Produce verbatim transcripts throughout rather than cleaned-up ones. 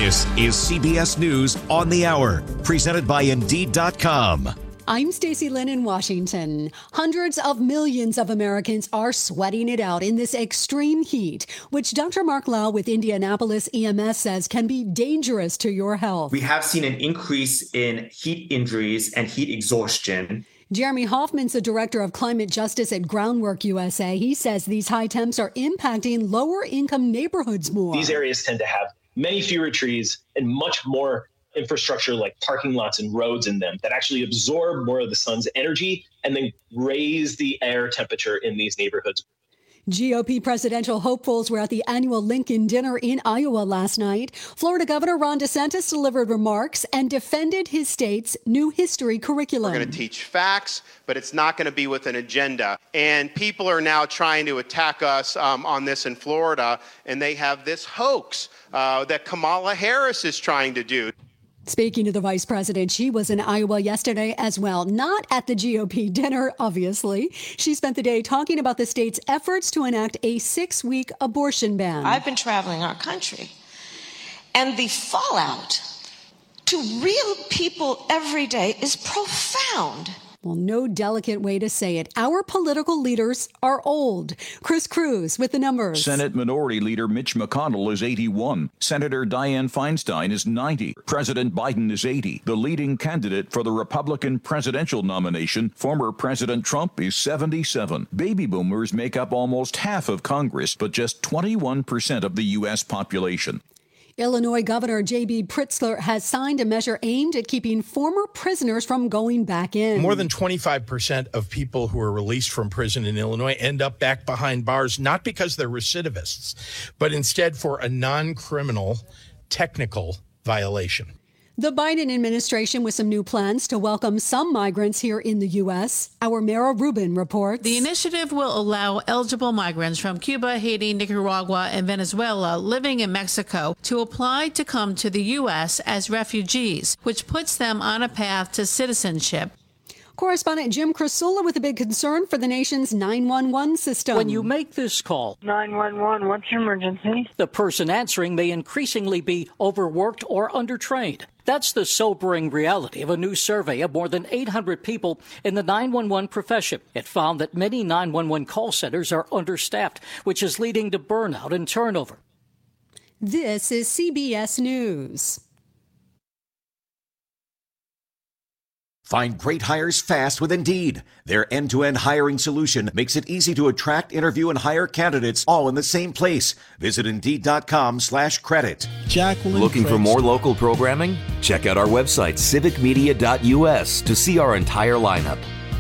This is C B S News on the Hour, presented by Indeed dot com. I'm Stacey Lynn in Washington. Hundreds of millions of Americans are sweating it out in this extreme heat, which Doctor Mark Lau with Indianapolis E M S says can be dangerous to your health. We have seen an increase in heat injuries and heat exhaustion. Jeremy Hoffman's the director of climate justice at Groundwork U S A. He says these high temps are impacting lower income neighborhoods more. These areas tend to have many fewer trees and much more infrastructure like parking lots and roads in them that actually absorb more of the sun's energy and then raise the air temperature in these neighborhoods. G O P presidential hopefuls were at the annual Lincoln dinner in Iowa last night. Florida Governor Ron DeSantis delivered remarks and defended his state's new history curriculum. We're going to teach facts, but it's not going to be with an agenda. And people are now trying to attack us um, on this in Florida, and they have this hoax uh, that Kamala Harris is trying to do. Speaking to the vice president, she was in Iowa yesterday as well, not at the G O P dinner, obviously. She spent the day talking about the state's efforts to enact a six-week abortion ban. I've been traveling our country, and the fallout to real people every day is profound. Well, no delicate way to say it. Our political leaders are old. Chris Cruz with the numbers. Senate Minority Leader Mitch McConnell is eighty-one. Senator Dianne Feinstein is ninety. President Biden is eighty. The leading candidate for the Republican presidential nomination, former President Trump, is seventy-seven. Baby boomers make up almost half of Congress, but just twenty-one percent of the U S population. Illinois Governor J B Pritzker has signed a measure aimed at keeping former prisoners from going back in. More than twenty-five percent of people who are released from prison in Illinois end up back behind bars, not because they're recidivists, but instead for a non-criminal technical violation. The Biden administration with some new plans to welcome some migrants here in the U S. Our Mara Rubin reports. The initiative will allow eligible migrants from Cuba, Haiti, Nicaragua, and Venezuela living in Mexico to apply to come to the U S as refugees, which puts them on a path to citizenship. Correspondent Jim Krasula with a big concern for the nation's nine one one system. When you make this call, nine one one, what's your emergency? The person answering may increasingly be overworked or undertrained. That's the sobering reality of a new survey of more than eight hundred people in the nine one one profession. It found that many nine one one call centers are understaffed, which is leading to burnout and turnover. This is C B S News. Find great hires fast with Indeed. Their end-to-end hiring solution makes it easy to attract, interview, and hire candidates all in the same place. Visit Indeed.com slash credit. Jacqueline Looking for more local programming? Check out our website, civic media dot U S, to see our entire lineup.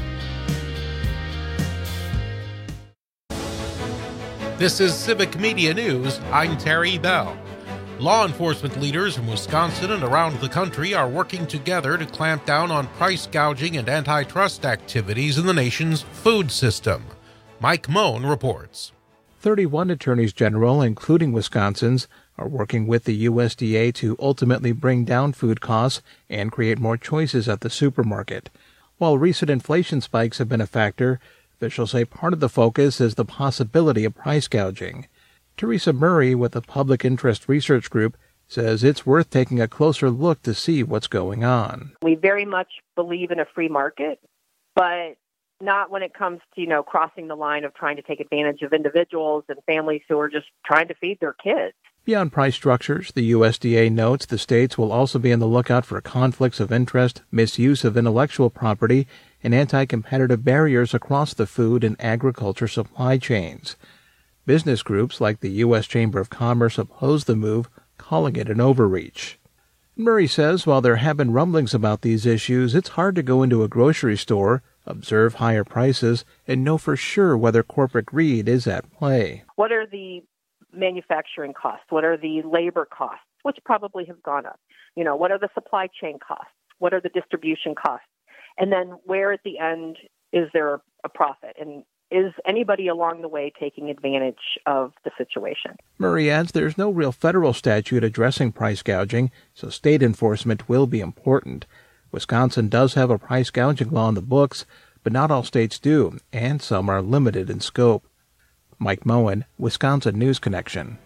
This is Civic Media News. I'm Terry Bell. Law enforcement leaders in Wisconsin and around the country are working together to clamp down on price gouging and antitrust activities in the nation's food system. Mike Moen reports. thirty-one attorneys general, including Wisconsin's, are working with the U S D A to ultimately bring down food costs and create more choices at the supermarket. While recent inflation spikes have been a factor, officials say part of the focus is the possibility of price gouging. Teresa Murray with the Public Interest Research Group says it's worth taking a closer look to see what's going on. We very much believe in a free market, but not when it comes to, you know, crossing the line of trying to take advantage of individuals and families who are just trying to feed their kids. Beyond price structures, the U S D A notes the states will also be on the lookout for conflicts of interest, misuse of intellectual property, and anti-competitive barriers across the food and agriculture supply chains. Business groups like the U S Chamber of Commerce oppose the move, calling it an overreach. Murray says while there have been rumblings about these issues, it's hard to go into a grocery store, observe higher prices, and know for sure whether corporate greed is at play. What are the manufacturing costs? What are the labor costs, which probably have gone up? You know, what are the supply chain costs? What are the distribution costs? And then where at the end is there a profit? And is anybody along the way taking advantage of the situation? Murray adds there's no real federal statute addressing price gouging, so state enforcement will be important. Wisconsin does have a price gouging law in the books, but not all states do, and some are limited in scope. Mike Moen, Wisconsin News Connection.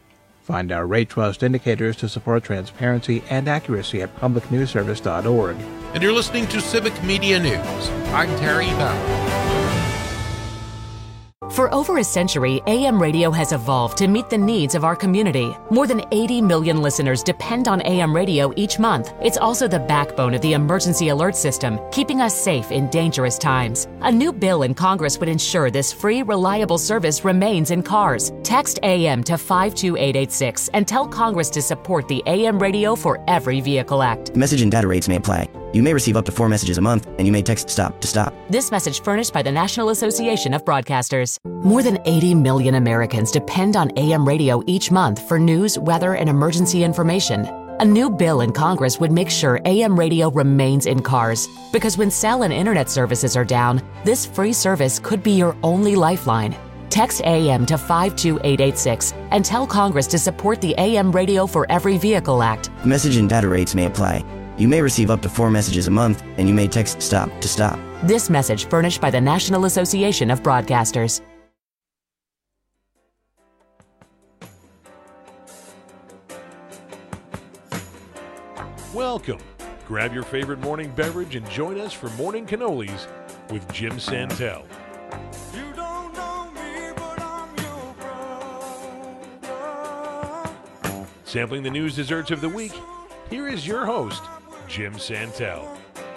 Find our Rate Trust indicators to support transparency and accuracy at public news service dot org. And you're listening to Civic Media News. I'm Terry Bauer. For over a century, A M radio has evolved to meet the needs of our community. More than eighty million listeners depend on A M radio each month. It's also the backbone of the emergency alert system, keeping us safe in dangerous times. A new bill in Congress would ensure this free, reliable service remains in cars. Text A M to five two eight eight six and tell Congress to support the A M Radio for Every Vehicle Act. Message and data rates may apply. You may receive up to four messages a month, and you may text STOP to stop. This message furnished by the National Association of Broadcasters. More than eighty million Americans depend on A M radio each month for news, weather, and emergency information. A new bill in Congress would make sure A M radio remains in cars, because when cell and internet services are down, this free service could be your only lifeline. Text A M to five two eight eight six and tell Congress to support the A M Radio for Every Vehicle Act. Message and data rates may apply. You may receive up to four messages a month, and you may text STOP to stop. This message furnished by the National Association of Broadcasters. Welcome. Grab your favorite morning beverage and join us for Morning Cannolis with Jim Santel. You don't know me, but I'm your brother. Sampling the news desserts of the week, here is your host, Jim Santel.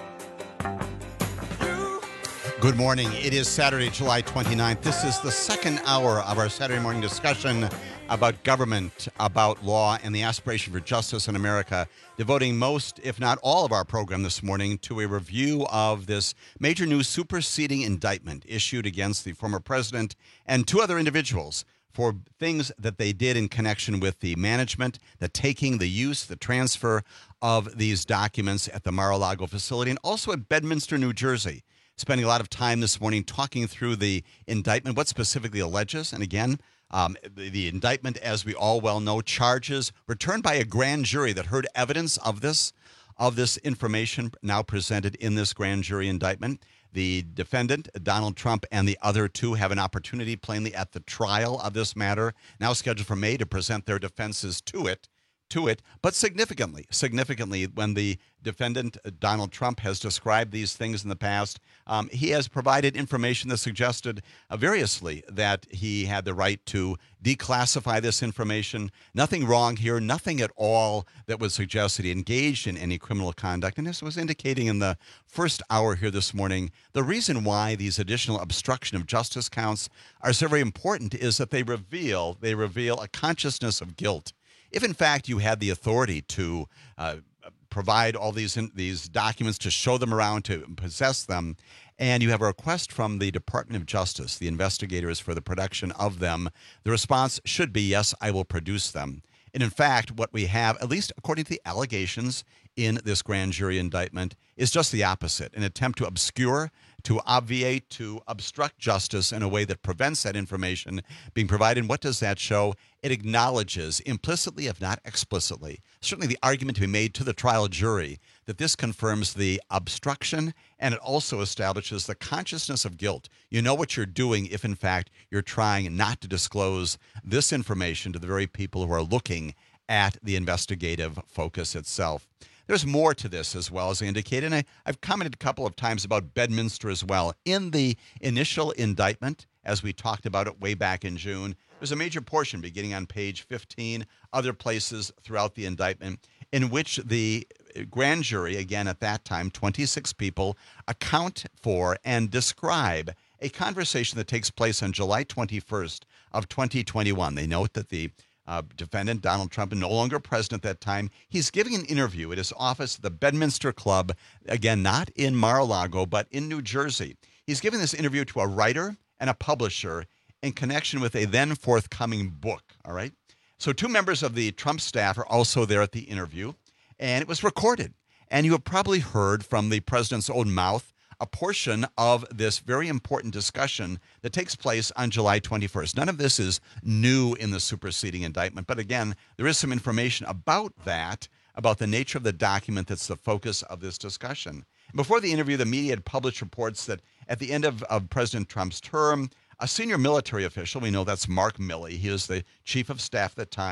Good morning. It is Saturday, July twenty-ninth. This is the second hour of our Saturday morning discussion about government, about law, and the aspiration for justice in America, devoting most, if not all, of our program this morning to a review of this major new superseding indictment issued against the former president and two other individuals for things that they did in connection with the management, the taking, the use, the transfer of these documents at the Mar-a-Lago facility and also at Bedminster, New Jersey. Spending a lot of time this morning talking through the indictment, what specifically alleges. And again, um, the, the indictment, as we all well know, charges returned by a grand jury that heard evidence of this, of this information now presented in this grand jury indictment. The defendant, Donald Trump, and the other two have an opportunity plainly at the trial of this matter, now scheduled for May, to present their defenses to it. to it, but significantly, significantly, when the defendant, Donald Trump, has described these things in the past, um, he has provided information that suggested uh, variously that he had the right to declassify this information. Nothing wrong here, nothing at all that would suggest that he engaged in any criminal conduct. And this was indicating in the first hour here this morning, the reason why these additional obstruction of justice counts are so very important is that they reveal, they reveal a consciousness of guilt. If, in fact, you had the authority to uh, provide all these in, these documents, to show them around, to possess them, and you have a request from the Department of Justice, the investigators, for the production of them, the response should be, yes, I will produce them. And, in fact, what we have, at least according to the allegations in this grand jury indictment, is just the opposite, an attempt to obscure, to obviate, to obstruct justice in a way that prevents that information being provided. And what does that show? It acknowledges, implicitly if not explicitly, certainly the argument to be made to the trial jury, that this confirms the obstruction, and it also establishes the consciousness of guilt. You know what you're doing if, in fact, you're trying not to disclose this information to the very people who are looking at the investigative focus itself. There's more to this as well, as I indicated, and I, I've commented a couple of times about Bedminster as well. In the initial indictment, as we talked about it way back in June, there's a major portion beginning on page fifteen, other places throughout the indictment, in which the grand jury, again at that time, twenty-six people, account for and describe a conversation that takes place on July twenty-first of twenty twenty-one. They note that the Uh, defendant, Donald Trump, no longer president at that time, he's giving an interview at his office at the Bedminster Club, again, not in Mar-a-Lago, but in New Jersey. He's giving this interview to a writer and a publisher in connection with a then forthcoming book, all right? So two members of the Trump staff are also there at the interview, and it was recorded. And you have probably heard from the president's own mouth a portion of this very important discussion that takes place on July twenty-first. None of this is new in the superseding indictment, but again, there is some information about that, about the nature of the document that's the focus of this discussion. Before the interview, the media had published reports that at the end of, of President Trump's term, a senior military official, we know that's Mark Milley, he was the chief of staff at the time,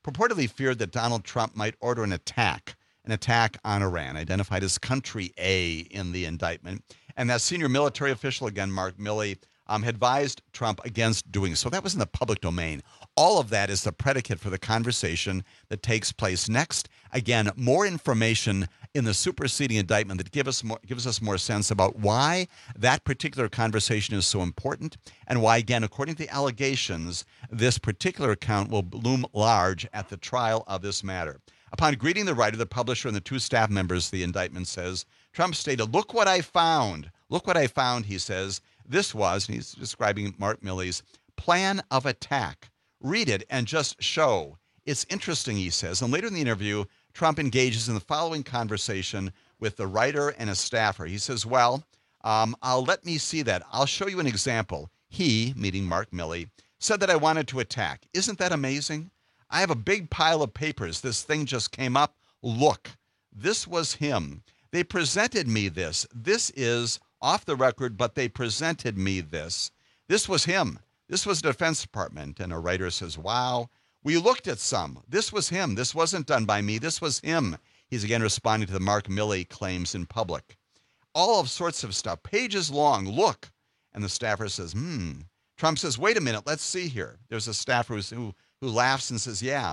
purportedly feared that Donald Trump might order an attack, an attack on Iran, identified as Country A in the indictment. And that senior military official, again, Mark Milley, um, had advised Trump against doing so. That was in the public domain. All of that is the predicate for the conversation that takes place next. Again, more information in the superseding indictment that give us more, gives us more sense about why that particular conversation is so important and why, again, according to the allegations, this particular account will loom large at the trial of this matter. Upon greeting the writer, the publisher, and the two staff members, the indictment says, Trump stated, "Look what I found. Look what I found," he says. This was, and he's describing Mark Milley's plan of attack. Read it and just show. It's interesting, he says. And later in the interview, Trump engages in the following conversation with the writer and a staffer. He says, well, um, I'll let me see that. I'll show you an example. He, meaning Mark Milley, said that I wanted to attack. Isn't that amazing? I have a big pile of papers. This thing just came up. Look, this was him. They presented me this. This is off the record, but they presented me this. This was him. This was the Defense Department. And a writer says, wow, we looked at some. This was him. This wasn't done by me. This was him. He's again responding to the Mark Milley claims in public. All of sorts of stuff, pages long. Look. And the staffer says, hmm. Trump says, wait a minute. Let's see here. There's a staffer who's, who, who laughs and says, yeah,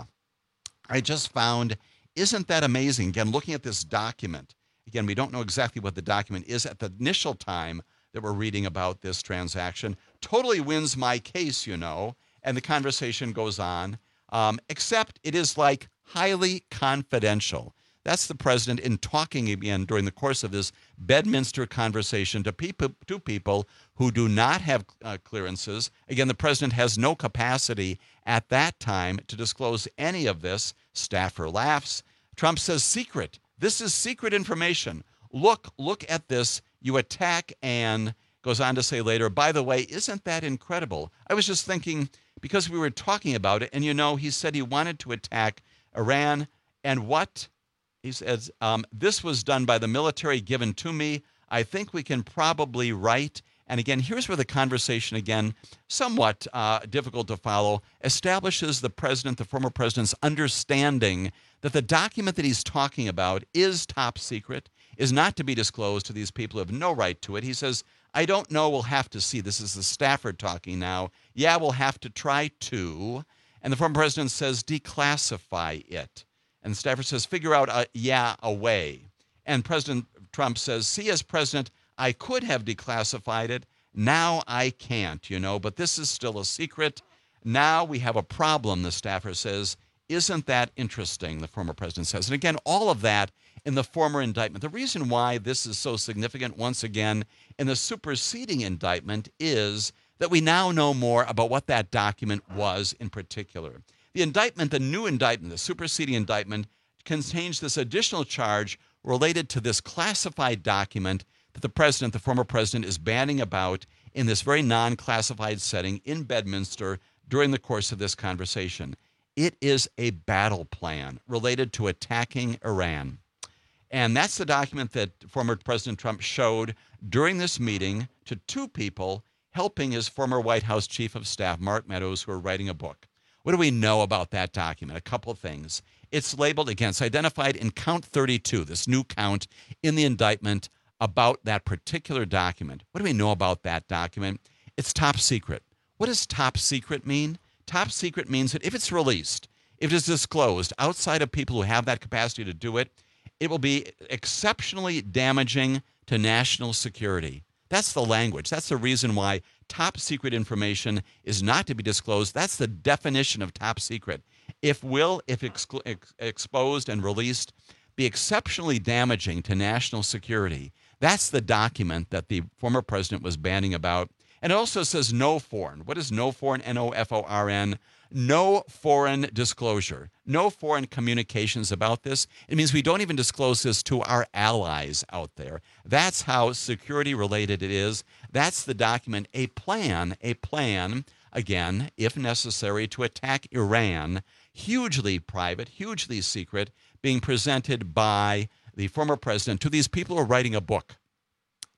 I just found, isn't that amazing? Again, looking at this document. Again, we don't know exactly what the document is at the initial time that we're reading about this transaction. Totally wins my case, you know, and the conversation goes on, um, except it is like highly confidential. That's the president in talking again during the course of this Bedminster conversation to people, to people who do not have uh, clearances. Again, the president has no capacity at that time to disclose any of this. Staffer laughs. Trump says, secret. This is secret information. Look, look at this. You attack and goes on to say later, by the way, isn't that incredible? I was just thinking, because we were talking about it, and you know, he said he wanted to attack Iran, and what? He says, um, this was done by the military given to me. I think we can probably write. And again, here's where the conversation, again, somewhat uh, difficult to follow, establishes the president, the former president's understanding that the document that he's talking about is top secret, is not to be disclosed to these people who have no right to it. He says, I don't know, we'll have to see. This is the staffer talking now. Yeah, we'll have to try to. And the former president says, declassify it. And the staffer says, figure out a yeah, a way. And President Trump says, see, as president, I could have declassified it. Now I can't, you know, but this is still a secret. Now we have a problem, the staffer says. Isn't that interesting, the former president says. And again, all of that in the former indictment. The reason why this is so significant, once again, in the superseding indictment is that we now know more about what that document was in particular. The indictment, the new indictment, the superseding indictment, contains this additional charge related to this classified document that the president, the former president, is banning about in this very non-classified setting in Bedminster during the course of this conversation. It is a battle plan related to attacking Iran. And that's the document that former President Trump showed during this meeting to two people helping his former White House Chief of Staff, Mark Meadows, who are writing a book. What do we know about that document? A couple of things. It's labeled, again, it's identified in count thirty-two, this new count in the indictment about that particular document. What do we know about that document? It's top secret. What does top secret mean? Top secret means that if it's released, if it is disclosed outside of people who have that capacity to do it, it will be exceptionally damaging to national security. That's the language. That's the reason why top secret information is not to be disclosed. That's the definition of top secret. If will, if exclu- ex- exposed and released, be exceptionally damaging to national security. That's the document that the former president was banning about. And it also says no foreign. What is no foreign? N O F O R N. No foreign disclosure. No foreign communications about this. It means we don't even disclose this to our allies out there. That's how security related it is. That's the document, a plan, a plan, again, if necessary, to attack Iran, hugely private, hugely secret, being presented by the former president to these people who are writing a book.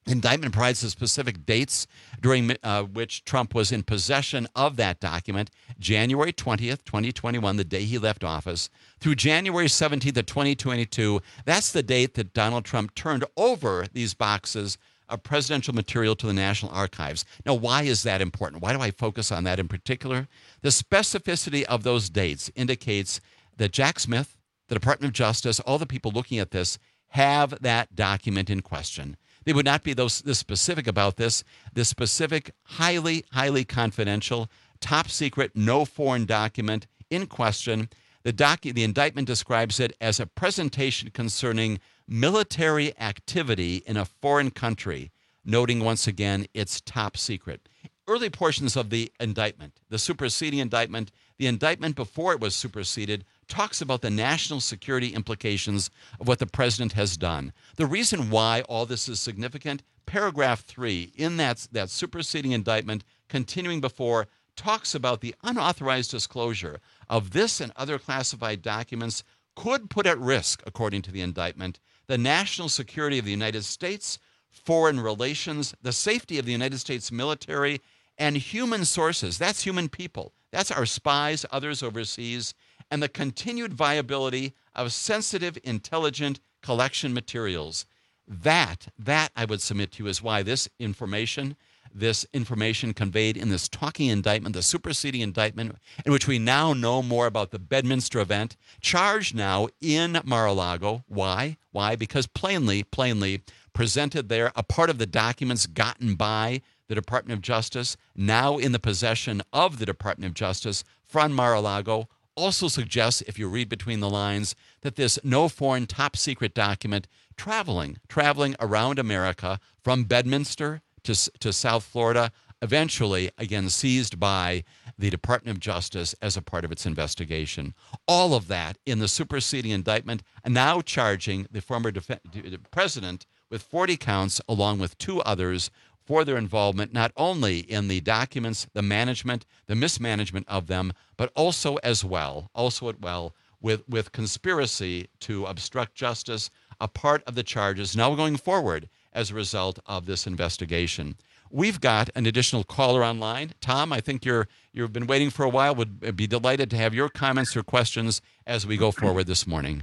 Indictment provides the specific dates during uh, which Trump was in possession of that document: January twentieth, twenty twenty-one, the day he left office, through January seventeenth of twenty twenty-two. That's the date that Donald Trump turned over these boxes of presidential material to the National Archives. Now, why is that important? Why do I focus on that in particular? The specificity of those dates indicates that Jack Smith, the Department of Justice, all the people looking at this, have that document in question. They would not be those this specific about this. This specific, highly, highly confidential, top secret, no foreign document in question. The docu- the indictment describes it as a presentation concerning military activity in a foreign country, noting once again it's top secret. Early portions of the indictment, the superseding indictment, the indictment before it was superseded, talks about the national security implications of what the president has done. The reason why all this is significant, paragraph three in that, that superseding indictment, continuing before, talks about the unauthorized disclosure of this and other classified documents could put at risk, according to the indictment, the national security of the United States, foreign relations, the safety of the United States military, and human sources. That's human people. That's our spies, others overseas, and the continued viability of sensitive, intelligent collection materials. That, that I would submit to you is why this information, this information conveyed in this talking indictment, the superseding indictment, in which we now know more about the Bedminster event, charged now in Mar-a-Lago. Why? Why? Because plainly, plainly presented there, a part of the documents gotten by the Department of Justice, now in the possession of the Department of Justice from Mar-a-Lago, also suggests, if you read between the lines, that this no foreign top secret document traveling, traveling around America from Bedminster to, to South Florida, eventually, again, seized by the Department of Justice as a part of its investigation. All of that in the superseding indictment, and now charging the former def- president with forty counts, along with two others, for their involvement not only in the documents, the management, the mismanagement of them, but also as well, also as well, with, with conspiracy to obstruct justice, a part of the charges now going forward as a result of this investigation. We've got an additional caller online. Tom, I think you're, you've been waiting for a while. Would be delighted to have your comments or questions as we go forward this morning.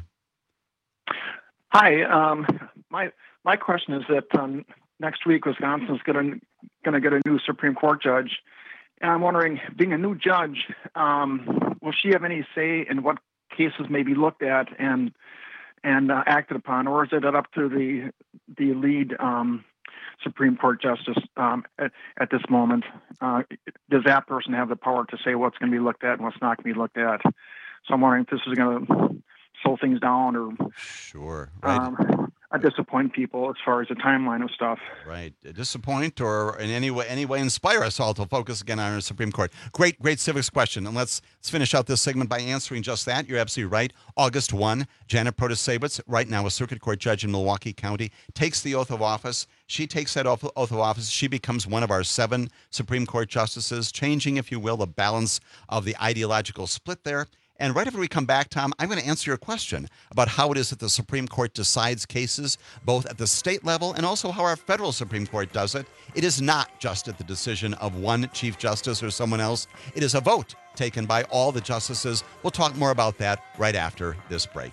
Hi. Um, my my question is that um, next week, Wisconsin's going to get a new Supreme Court judge. And I'm wondering, being a new judge, um, will she have any say in what cases may be looked at and and uh, acted upon, or is it up to the the lead um, Supreme Court justice um, at, at this moment? Uh, does that person have the power to say what's going to be looked at and what's not going to be looked at? So I'm wondering if this is going to slow things down or sure, right. Um, disappoint people as far as the timeline of stuff. Right. Disappoint or in any way, any way inspire us all to focus again on our Supreme Court. Great, great civics question. And let's, let's finish out this segment by answering just that. You're absolutely right. August first, Janet Protasiewicz, right now a circuit court judge in Milwaukee County, takes the oath of office. She takes that oath of office. She becomes one of our seven Supreme Court justices, changing, if you will, the balance of the ideological split there. And right after we come back, Tom, I'm going to answer your question about how it is that the Supreme Court decides cases, both at the state level and also how our federal Supreme Court does it. It is not just at the decision of one Chief Justice or someone else. It is a vote taken by all the justices. We'll talk more about that right after this break.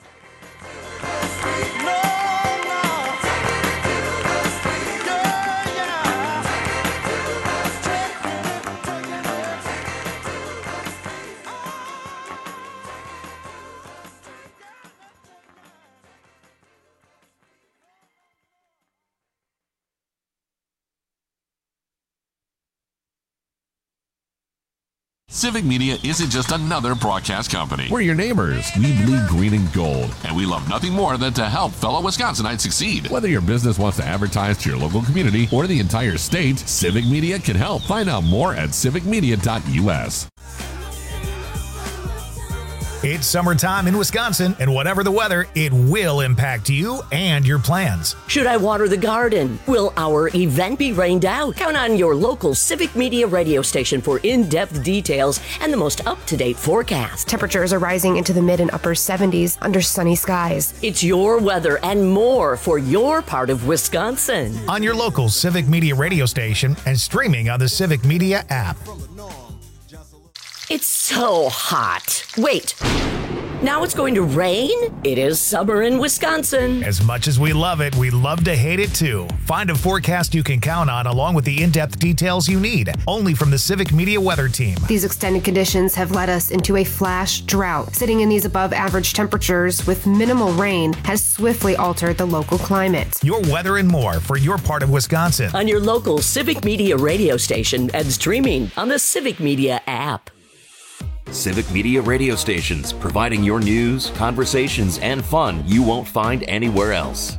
Civic Media isn't just another broadcast company. We're your neighbors. We bleed green and gold. And we love nothing more than to help fellow Wisconsinites succeed. Whether your business wants to advertise to your local community or the entire state, Civic Media can help. Find out more at civic media dot U S. It's summertime in Wisconsin, and whatever the weather, it will impact you and your plans. Should I water the garden? Will our event be rained out? Count on your local Civic Media radio station for in-depth details and the most up-to-date forecast. Temperatures are rising into the mid and upper seventies under sunny skies. It's your weather and more for your part of Wisconsin. On your local Civic Media radio station and streaming on the Civic Media app. It's so hot. Wait. Now it's going to rain? It is summer in Wisconsin. As much as we love it, we love to hate it too. Find a forecast you can count on along with the in-depth details you need, only from the Civic Media Weather Team. These extended conditions have led us into a flash drought. Sitting in these above average temperatures with minimal rain has swiftly altered the local climate. Your weather and more for your part of Wisconsin. On your local Civic Media radio station and streaming on the Civic Media app. Civic Media radio stations, providing your news, conversations, and fun you won't find anywhere else.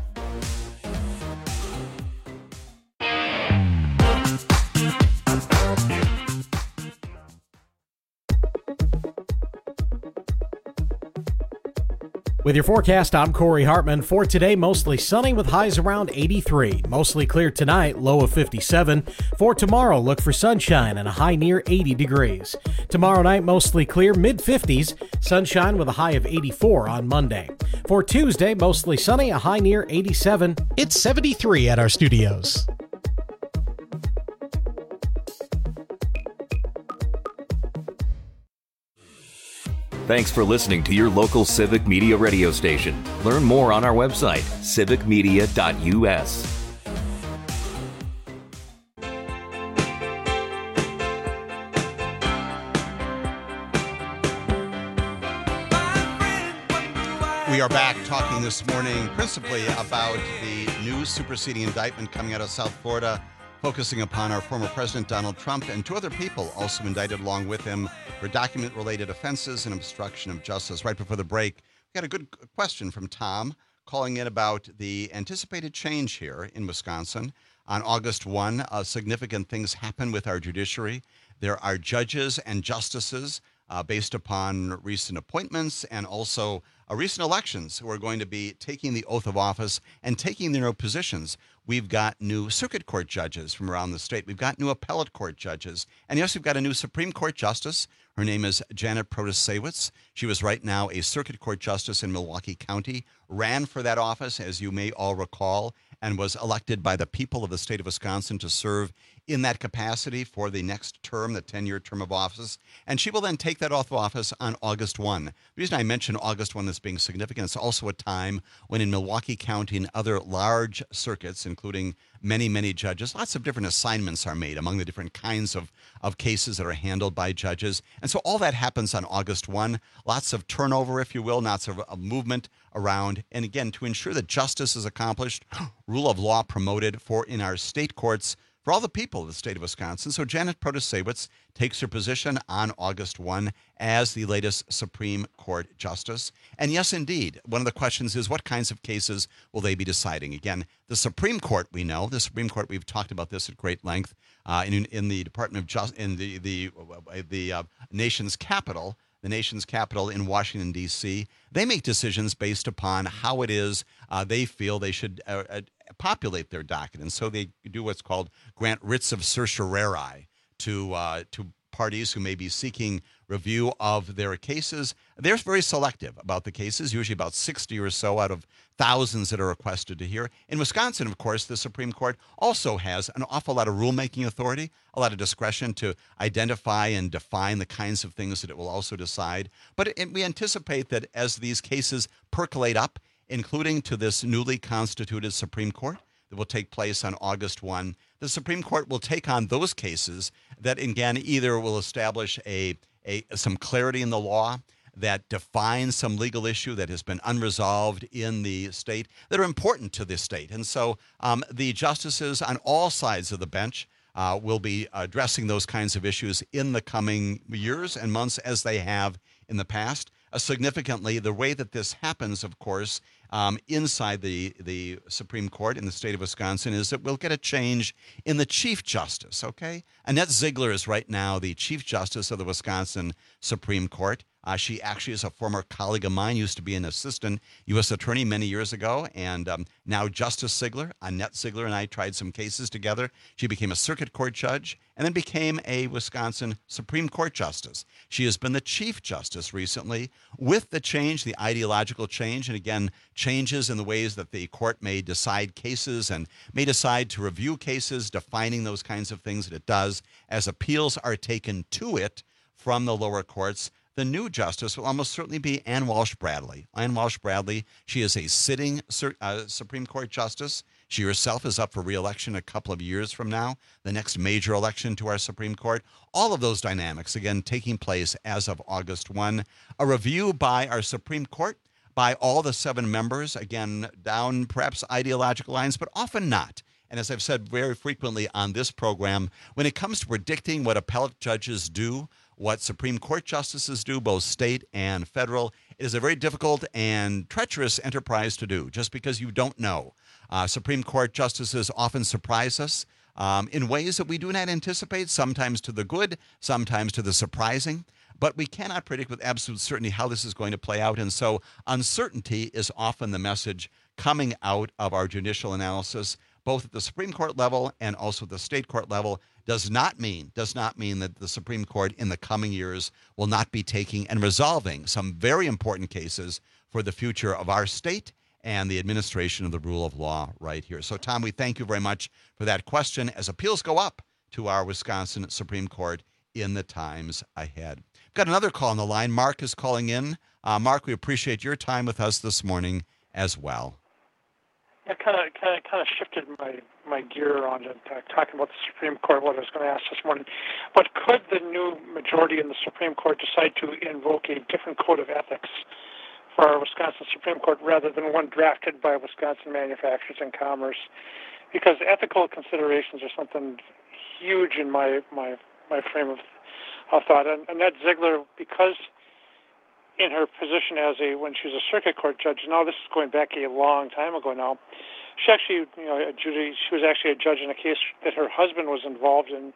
With your forecast, I'm Corey Hartman. For today, mostly sunny with highs around eighty-three. Mostly clear tonight, low of fifty-seven. For tomorrow, look for sunshine and a high near eighty degrees. Tomorrow night, mostly clear, mid fifties. Sunshine with a high of eighty-four on Monday. For Tuesday, mostly sunny, a high near eighty-seven. It's seventy-three at our studios. Thanks for listening to your local Civic Media radio station. Learn more on our website, civic media dot u s. We are back talking this morning principally about the new superseding indictment coming out of South Florida, focusing upon our former President Donald Trump and two other people also indicted along with him for document-related offenses and obstruction of justice. Right before the break, we had a good question from Tom calling in about the anticipated change here in Wisconsin. On August first, uh, significant things happen with our judiciary. There are judges and justices uh, based upon recent appointments and also uh, recent elections who are going to be taking the oath of office and taking their new positions. We've got new circuit court judges from around the state. We've got new appellate court judges. And yes, we've got a new Supreme Court justice. Her name is Janet Protasiewicz. She was right now a circuit court justice in Milwaukee County, ran for that office, as you may all recall, and was elected by the people of the state of Wisconsin to serve in that capacity for the next term, the ten-year term of office. And she will then take that oath of office on August first. The reason I mention August first as being significant, it's also a time when in Milwaukee County and other large circuits, including many, many judges, lots of different assignments are made among the different kinds of, of cases that are handled by judges. And so all that happens on August first. Lots of turnover, if you will, lots of a movement around. And again, to ensure that justice is accomplished, rule of law promoted for in our state courts for all the people of the state of Wisconsin. So Janet Protasiewicz takes her position on August first as the latest Supreme Court justice. And yes, indeed, one of the questions is what kinds of cases will they be deciding? Again, the Supreme Court, we know, the Supreme Court, we've talked about this at great length uh, in, in the Department of Justice, in the, the, the uh, nation's capital, the nation's capital in Washington, D C. They make decisions based upon how it is uh, they feel they should uh, uh, populate their docket. And so they do what's called grant writs of certiorari to uh, to parties who may be seeking review of their cases. They're very selective about the cases, usually about sixty or so out of thousands that are requested to hear. In Wisconsin, of course, the Supreme Court also has an awful lot of rulemaking authority, a lot of discretion to identify and define the kinds of things that it will also decide. But it, we anticipate that as these cases percolate up, including to this newly constituted Supreme Court that will take place on August first, the Supreme Court will take on those cases that, again, either will establish a, a some clarity in the law that defines some legal issue that has been unresolved in the state that are important to the state. And so um, the justices on all sides of the bench uh, will be addressing those kinds of issues in the coming years and months as they have in the past. Uh, significantly, the way that this happens, of course, um, inside the, the Supreme Court in the state of Wisconsin is that we'll get a change in the Chief Justice, okay? Annette Ziegler is right now the Chief Justice of the Wisconsin Supreme Court. Uh, she actually is a former colleague of mine, used to be an assistant U S attorney many years ago, and um, now Justice Ziegler. Annette Ziegler and I tried some cases together. She became a circuit court judge and then became a Wisconsin Supreme Court justice. She has been the Chief Justice recently. With the change, the ideological change, and again, changes in the ways that the court may decide cases and may decide to review cases, defining those kinds of things that it does as appeals are taken to it from the lower courts. The new justice will almost certainly be Ann Walsh Bradley. Ann Walsh Bradley, she is a sitting uh, Supreme Court justice. She herself is up for re-election a couple of years from now, the next major election to our Supreme Court. All of those dynamics, again, taking place as of August first. A review by our Supreme Court, by all the seven members, again, down perhaps ideological lines, but often not. And as I've said very frequently on this program, when it comes to predicting what appellate judges do, what Supreme Court justices do, both state and federal, it is a very difficult and treacherous enterprise to do, just because you don't know. Uh, Supreme Court justices often surprise us um, in ways that we do not anticipate, sometimes to the good, sometimes to the surprising. But we cannot predict with absolute certainty how this is going to play out. And so uncertainty is often the message coming out of our judicial analysis, both at the Supreme Court level and also at the state court level. Does not mean, does not mean that the Supreme Court in the coming years will not be taking and resolving some very important cases for the future of our state and the administration of the rule of law right here. So, Tom, we thank you very much for that question as appeals go up to our Wisconsin Supreme Court in the times ahead. We've got another call on the line. Mark is calling in. Uh, Mark, we appreciate your time with us this morning as well. I kind of, kind of, kind of shifted my, my gear on to uh, talking about the Supreme Court, what I was going to ask this morning. But could the new majority in the Supreme Court decide to invoke a different code of ethics for our Wisconsin Supreme Court rather than one drafted by Wisconsin Manufacturers and Commerce? Because ethical considerations are something huge in my my, my frame of uh, thought. And Annette Ziegler, because in her position as a, when she was a circuit court judge, now this is going back a long time ago now, she actually, you know, a jury, she was actually a judge in a case that her husband was involved in,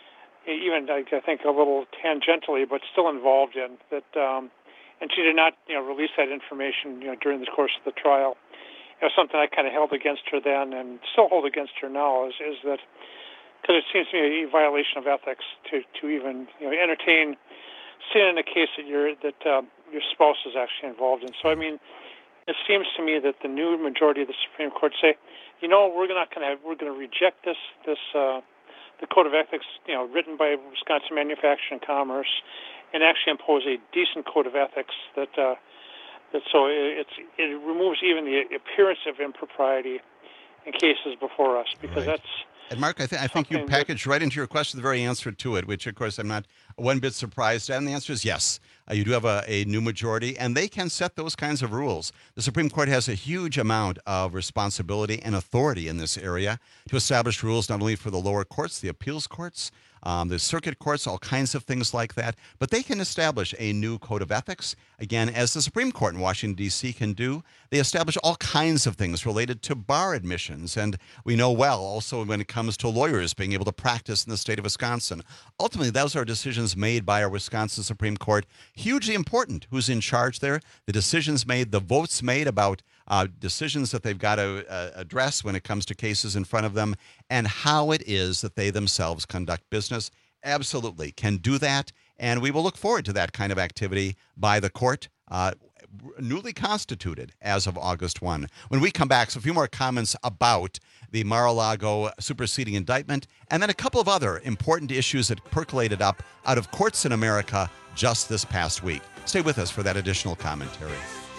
even I think a little tangentially, but still involved in that. Um, and she did not, you know, release that information, you know, during the course of the trial. It was something I kind of held against her then, and still hold against her now. Is is that because it seems to me a violation of ethics to to even, you know, entertain sitting in a case that your that uh, your spouse is actually involved in. So I mean, it seems to me that the new majority of the Supreme Court say, you know, we're not going to we're going to reject this this uh, the code of ethics, you know, written by Wisconsin Manufacturing and Commerce, and actually impose a decent code of ethics that uh, that so it, it's it removes even the appearance of impropriety in cases before us, because right. that's. And Mark, I, th- I think you packaged right into your question the very answer to it, which, of course, I'm not one bit surprised at. And the answer is yes. Uh, you do have a, a new majority, and they can set those kinds of rules. The Supreme Court has a huge amount of responsibility and authority in this area to establish rules not only for the lower courts, the appeals courts, um, the circuit courts, all kinds of things like that. But they can establish a new code of ethics, again, as the Supreme Court in Washington, D C can do. They establish all kinds of things related to bar admissions. And we know well also when it comes to lawyers being able to practice in the state of Wisconsin. Ultimately, those are decisions made by our Wisconsin Supreme Court. Hugely important who's in charge there, the decisions made, the votes made about uh, decisions that they've got to uh, address when it comes to cases in front of them, and how it is that they themselves conduct business. Absolutely can do that, and we will look forward to that kind of activity by the court, uh, newly constituted as of August first. When we come back, so a few more comments about the Mar-a-Lago superseding indictment, and then a couple of other important issues that percolated up out of courts in America just this past week. Stay with us for that additional commentary.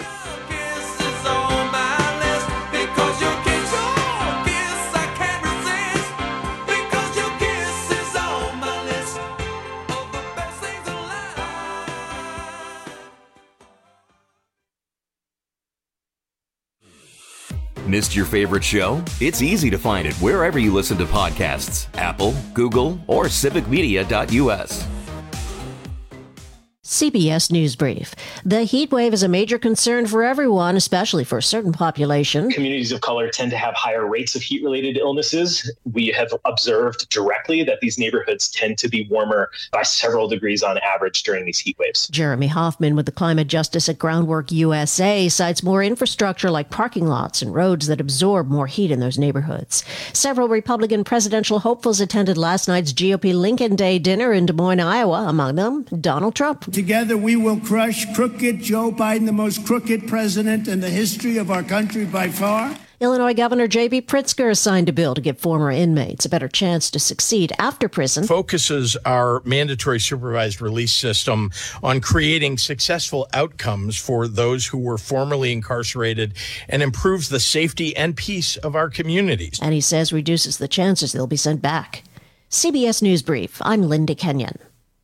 Missed your favorite show? It's easy to find it wherever you listen to podcasts. Apple, Google, or civic media dot U S. C B S News Brief. The heat wave is a major concern for everyone, especially for a certain population. Communities of color tend to have higher rates of heat-related illnesses. We have observed directly that these neighborhoods tend to be warmer by several degrees on average during these heat waves. Jeremy Hoffman with the Climate Justice at Groundwork U S A cites more infrastructure like parking lots and roads that absorb more heat in those neighborhoods. Several Republican presidential hopefuls attended last night's G O P Lincoln Day dinner in Des Moines, Iowa. Among them, Donald Trump. Together we will crush crooked Joe Biden, the most crooked president in the history of our country by far. Illinois Governor J B Pritzker signed a bill to give former inmates a better chance to succeed after prison. Focuses our mandatory supervised release system on creating successful outcomes for those who were formerly incarcerated and improves the safety and peace of our communities. And he says reduces the chances they'll be sent back. C B S News Brief. I'm Linda Kenyon.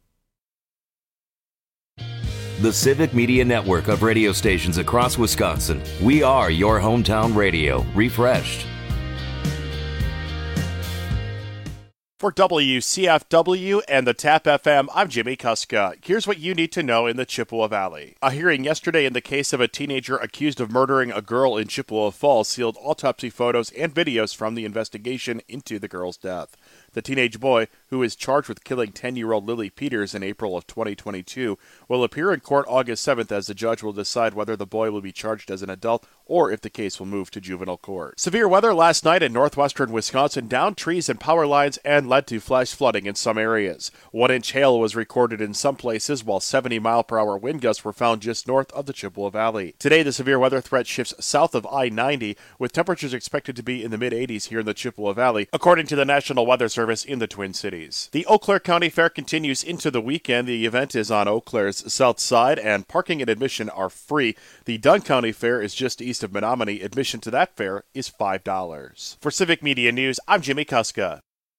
The Civic Media Network of radio stations across Wisconsin. We are your hometown radio, refreshed. For W C F W and the TAP F M, I'm Jimmy Kuska. Here's what you need to know in the Chippewa Valley. A hearing yesterday in the case of a teenager accused of murdering a girl in Chippewa Falls sealed autopsy photos and videos from the investigation into the girl's death. The teenage boy, who is charged with killing ten-year-old Lily Peters in April of twenty twenty-two, will appear in court August seventh as the judge will decide whether the boy will be charged as an adult or if the case will move to juvenile court. Severe weather last night in northwestern Wisconsin downed trees and power lines and led to flash flooding in some areas. One-inch hail was recorded in some places, while seventy-mile-per-hour wind gusts were found just north of the Chippewa Valley. Today, the severe weather threat shifts south of I ninety, with temperatures expected to be in the mid-eighties here in the Chippewa Valley, according to the National Weather Service in the Twin Cities. The Eau Claire County Fair continues into the weekend. The event is on Eau Claire's south side, and parking and admission are free. The Dunn County Fair is just east of Menominee. Admission to that fair is five dollars. For Civic Media News, I'm Jimmy Kuska.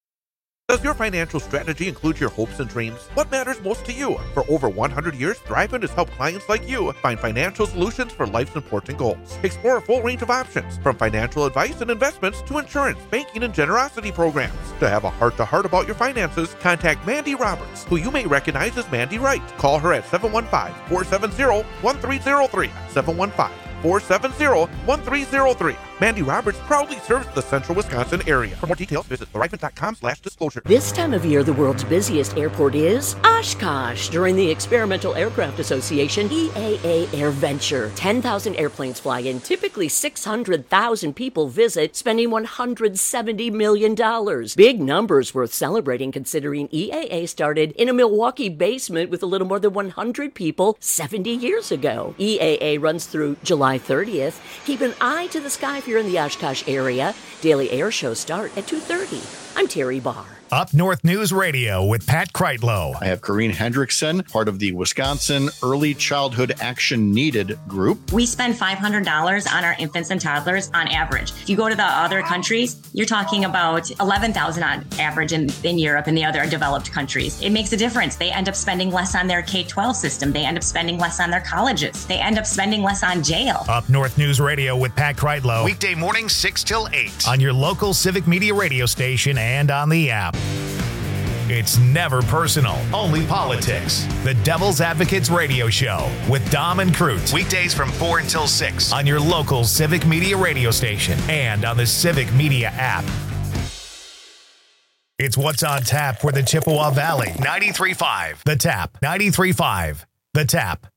Does your financial strategy include your hopes and dreams? What matters most to you? For over one hundred years, Thrivent has helped clients like you find financial solutions for life's important goals. Explore a full range of options, from financial advice and investments to insurance, banking, and generosity programs. To have a heart-to-heart about your finances, contact Mandy Roberts, who you may recognize as Mandy Wright. Call her at seven one five, four seven zero, one three zero three, seven one five, four seven zero, one three zero three. Mandy Roberts proudly serves the central Wisconsin area. For more details, visit thrivent.com slash disclosure. This time of year, the world's busiest airport is Oshkosh. During the Experimental Aircraft Association E A A Air Venture, ten thousand airplanes fly in. Typically, six hundred thousand people visit, spending one hundred seventy million dollars. Big numbers worth celebrating, considering E A A started in a Milwaukee basement with a little more than one hundred people seventy years ago. E A A runs through July thirtieth. Keep an eye to the sky if you're in the Oshkosh area. Daily air shows start at two thirty. I'm Terry Barr. Up North News Radio with Pat Kreitlow. I have Corrine Hendrickson, part of the Wisconsin Early Childhood Action Needed group. We spend five hundred dollars on our infants and toddlers on average. If you go to the other countries, you're talking about eleven thousand dollars on average in, in Europe and the other developed countries. It makes a difference. They end up spending less on their K twelve system. They end up spending less on their colleges. They end up spending less on jail. Up North News Radio with Pat Kreitlow. Weekday mornings six till eight on your local Civic Media radio station and on the app. It's never personal, only politics. The Devil's Advocates Radio Show with Dom and Cruz. Weekdays from four until six on your local Civic Media radio station and on the Civic Media app. It's what's on tap for the Chippewa Valley. ninety-three point five The Tap. ninety-three point five The Tap.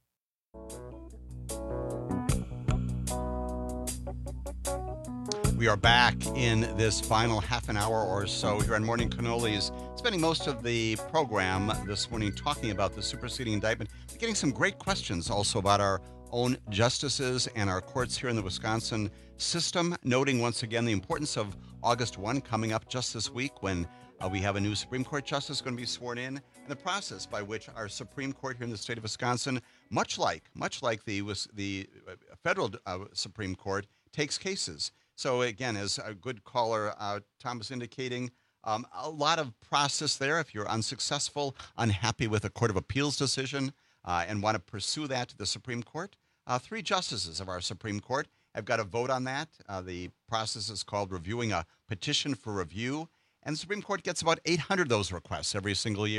We are back in this final half an hour or so here on Morning Cannolis, spending most of the program this morning talking about the superseding indictment. We're getting some great questions also about our own justices and our courts here in the Wisconsin system, noting once again the importance of August first coming up just this week when uh, we have a new Supreme Court justice going to be sworn in, and the process by which our Supreme Court here in the state of Wisconsin, much like much like the, the federal uh, Supreme Court, takes cases. So again, as a good caller, uh, Tom was indicating, um, a lot of process there. If you're unsuccessful, unhappy with a Court of Appeals decision, uh, and want to pursue that to the Supreme Court, uh, three justices of our Supreme Court have got to vote on that. Uh, the process is called reviewing a petition for review, and the Supreme Court gets about eight hundred of those requests every single year.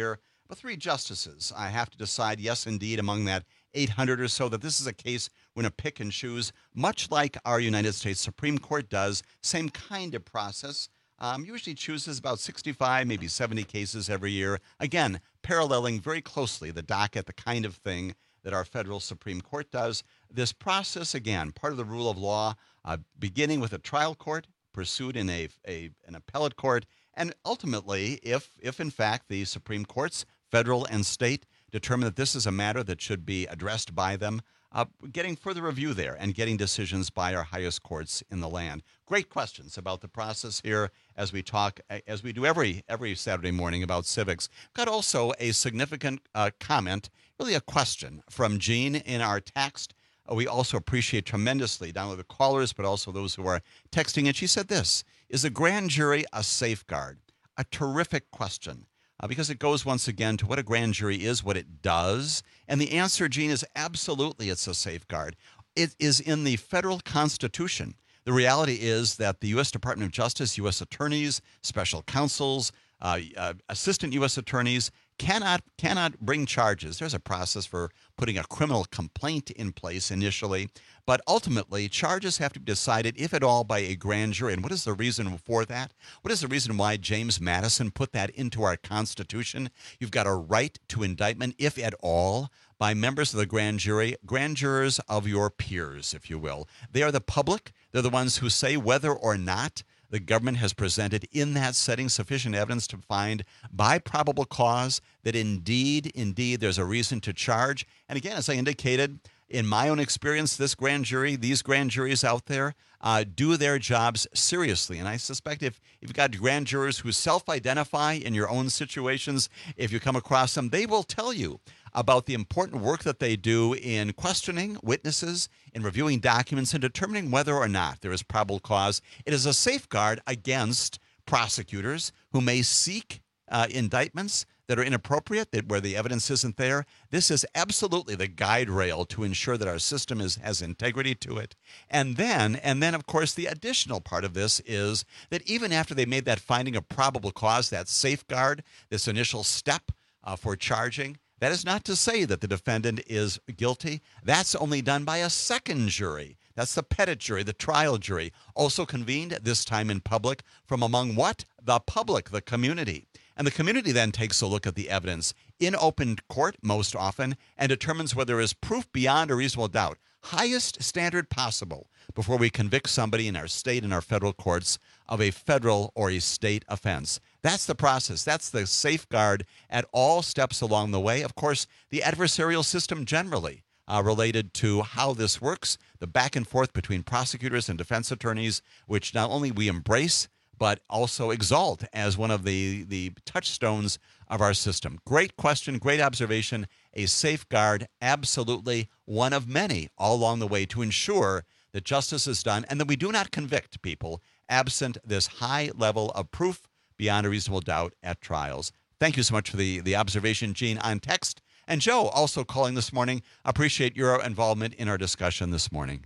but three justices I have to decide, yes, indeed, among that eight hundred or so, that this is a case we're going to pick and choose, much like our United States Supreme Court does, same kind of process. Um, usually chooses about sixty-five, maybe seventy cases every year. Again, paralleling very closely the docket, the kind of thing that our federal Supreme Court does. This process, again, part of the rule of law, uh, beginning with a trial court, pursued in a, a an appellate court, and ultimately, if if in fact the Supreme Courts, federal and state, determine that this is a matter that should be addressed by them, uh, getting further review there and getting decisions by our highest courts in the land. Great questions about the process here as we talk, as we do every every Saturday morning about civics. Got also a significant uh, comment, really a question from Jean in our text. Uh, we also appreciate tremendously not only the callers but also those who are texting. And she said this: is a grand jury a safeguard? A terrific question. Uh, because it goes once again to what a grand jury is, what it does. And the answer, Gene, is absolutely it's a safeguard. It is in the federal Constitution. The reality is that the U S Department of Justice, U S attorneys, special counsels, uh, uh, assistant U S attorneys cannot cannot bring charges. There's a process for putting a criminal complaint in place initially, but ultimately charges have to be decided, if at all, by a grand jury. And what is the reason for that? What is the reason why James Madison put that into our Constitution? You've got a right to indictment, if at all, by members of the grand jury, grand jurors of your peers, if you will. They are the public. They're the ones who say whether or not the government has presented in that setting sufficient evidence to find by probable cause that indeed, indeed, there's a reason to charge. And again, as I indicated, in my own experience, this grand jury, these grand juries out there, uh, do their jobs seriously. And I suspect if you've got grand jurors who self-identify in your own situations, if you come across them, they will tell you about the important work that they do in questioning witnesses, in reviewing documents, and determining whether or not there is probable cause. It is a safeguard against prosecutors who may seek uh, indictments that are inappropriate, that where the evidence isn't there. This is absolutely the guide rail to ensure that our system is, has integrity to it. And then, and then, of course, the additional part of this is that even after they made that finding of probable cause, that safeguard, this initial step uh, for charging, that is not to say that the defendant is guilty. That's only done by a second jury. That's the petit jury, the trial jury, also convened, this time in public, from among what? The public, the community. And the community then takes a look at the evidence in open court most often and determines whether there is proof beyond a reasonable doubt, highest standard possible, before we convict somebody in our state and our federal courts of a federal or a state offense. That's the process. That's the safeguard at all steps along the way. Of course, the adversarial system generally uh, related to how this works, the back and forth between prosecutors and defense attorneys, which not only we embrace, but also exalt as one of the, the touchstones of our system. Great question, great observation. A safeguard, absolutely one of many all along the way to ensure that justice is done and that we do not convict people absent this high level of proof beyond a reasonable doubt at trials. Thank you so much for the, the observation, Gene, on text. And Joe, also calling this morning. Appreciate your involvement in our discussion this morning.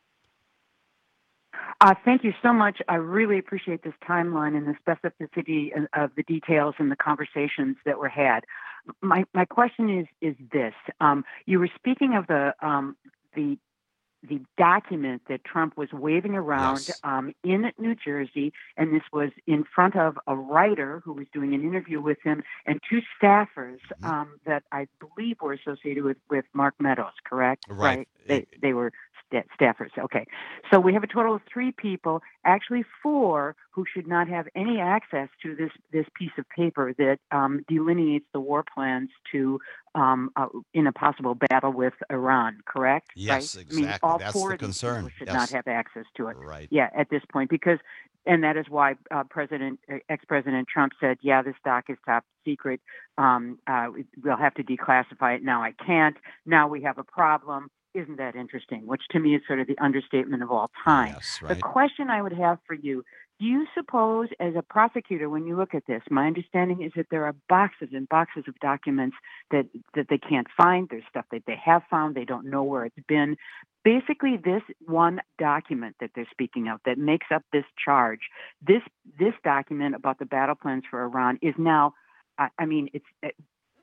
Uh, thank you so much. I really appreciate this timeline and the specificity of the details and the conversations that were had. My my question is is this: um, you were speaking of the um, the the document that Trump was waving around yes. um, in New Jersey, and this was in front of a writer who was doing an interview with him and two staffers mm-hmm. um, that I believe were associated with, with Mark Meadows, correct? Right. right? They, they were st- staffers. Okay. So we have a total of three people, actually four, who should not have any access to this, this piece of paper that um, delineates the war plans to um, uh, in a possible battle with Iran, correct? Yes, right? exactly. I mean, all That's four the of these concern. people should yes. not have access to it. Right. Yeah, at this point, because, and that is why uh, President, uh, ex-President Trump said, yeah, this doc is top secret. Um, uh, we'll have to declassify it. Now I can't. Now we have a problem. Isn't that interesting? Which to me is sort of the understatement of all time. Yes, right. The question I would have for you, do you suppose as a prosecutor, when you look at this, my understanding is that there are boxes and boxes of documents that, that they can't find. There's stuff that they have found. They don't know where it's been. Basically, this one document that they're speaking of that makes up this charge, this this document about the battle plans for Iran is now, I, I mean, it's